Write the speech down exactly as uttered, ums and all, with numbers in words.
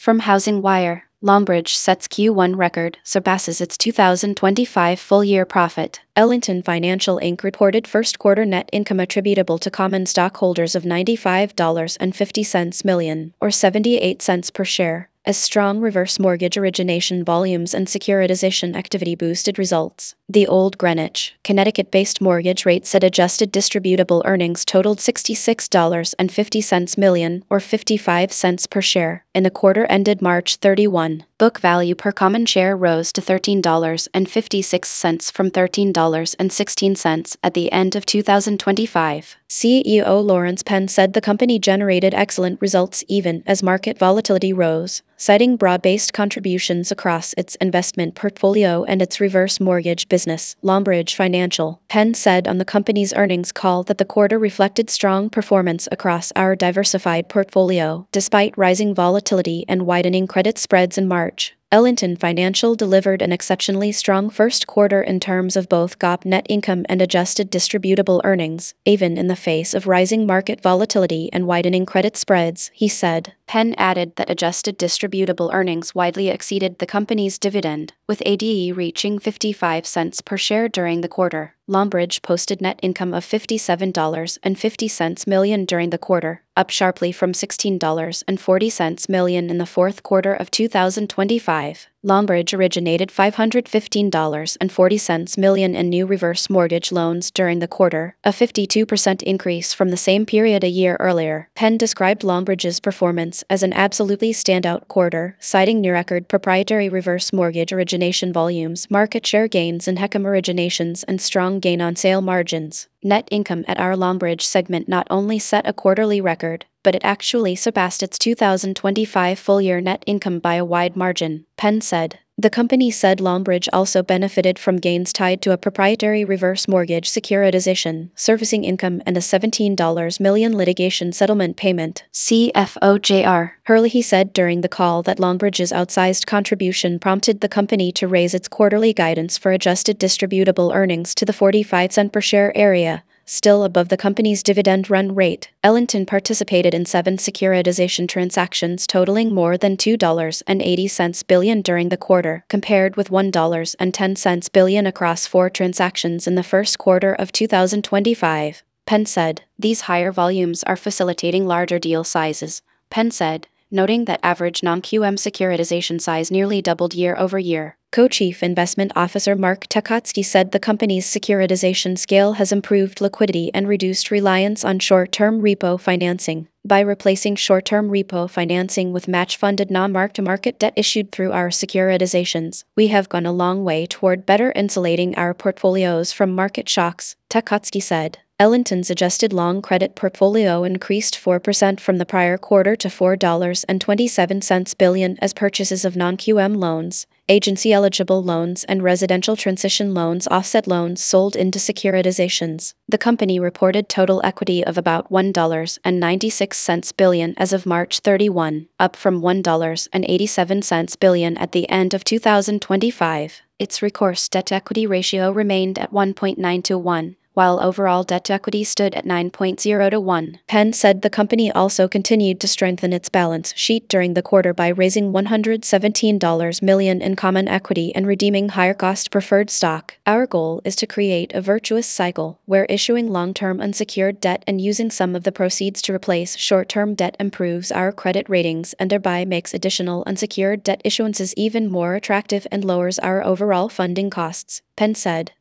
From Housing Wire, Longbridge sets Q one record, surpasses its two thousand twenty-five full-year profit. Ellington Financial Incorporated reported first-quarter net income attributable to common stockholders of ninety-five dollars and fifty cents million, or seventy-eight cents per share, as strong reverse mortgage origination volumes and securitization activity boosted results. The Old Greenwich, Connecticut-based mortgage rate said adjusted distributable earnings totaled sixty-six dollars and fifty cents million, or fifty-five cents per share, in the quarter ended March thirty-first. Book value per common share rose to thirteen dollars and fifty-six cents from thirteen dollars and sixteen cents at the end of two thousand twenty-five. C E O Lawrence Penn said the company generated excellent results even as market volatility rose, citing broad-based contributions across its investment portfolio and its reverse mortgage business, Longbridge Financial. Penn said on the company's earnings call that the quarter reflected strong performance across our diversified portfolio, despite rising volatility and widening credit spreads in March. Ellington Financial delivered an exceptionally strong first quarter in terms of both GAAP net income and adjusted distributable earnings, even in the face of rising market volatility and widening credit spreads, he said. Penn added that adjusted distributable earnings widely exceeded the company's dividend, with A D E reaching fifty-five cents per share during the quarter. Longbridge posted net income of fifty-seven dollars and fifty cents million during the quarter, up sharply from sixteen dollars and forty cents million in the fourth quarter of two thousand twenty-five. Longbridge originated five hundred fifteen dollars and forty cents million in new reverse mortgage loans during the quarter, a fifty-two percent increase from the same period a year earlier. Penn described Longbridge's performance as an absolutely standout quarter, citing near-record proprietary reverse mortgage origination volumes, market share gains in HECM originations, and strong gain-on-sale margins. Net income at our Longbridge segment not only set a quarterly record, but it actually surpassed its two thousand twenty-five full-year net income by a wide margin, Penn said. The company said Longbridge also benefited from gains tied to a proprietary reverse mortgage securitization, servicing income, and a seventeen million dollars litigation settlement payment. C F O J R Hurley said during the call that Longbridge's outsized contribution prompted the company to raise its quarterly guidance for adjusted distributable earnings to the forty-five cents per share area, still above the company's dividend run rate. Ellington participated in seven securitization transactions totaling more than two dollars and eighty cents billion during the quarter, compared with one dollar and ten cents billion across four transactions in the first quarter of two thousand twenty-five. Penn said, "These higher volumes are facilitating larger deal sizes," Penn said, noting that average non-Q M securitization size nearly doubled year over year. Co-Chief Investment Officer Mark Tekotsky said the company's securitization scale has improved liquidity and reduced reliance on short-term repo financing. By replacing short-term repo financing with match-funded non-mark-to-market debt issued through our securitizations, we have gone a long way toward better insulating our portfolios from market shocks, Tekotsky said. Ellington's adjusted long credit portfolio increased four percent from the prior quarter to four dollars and twenty-seven cents billion as purchases of non-Q M loans, agency-eligible loans, and residential transition loans offset loans sold into securitizations. The company reported total equity of about one dollar and ninety-six cents billion as of March thirty-first, up from one dollar and eighty-seven cents billion at the end of two thousand twenty-five. Its recourse debt-to-equity ratio remained at one point nine to one. While overall debt-to-equity stood at nine point zero to one. Penn said the company also continued to strengthen its balance sheet during the quarter by raising one hundred seventeen million dollars in common equity and redeeming higher-cost preferred stock. Our goal is to create a virtuous cycle where issuing long-term unsecured debt and using some of the proceeds to replace short-term debt improves our credit ratings and thereby makes additional unsecured debt issuances even more attractive and lowers our overall funding costs, Penn said.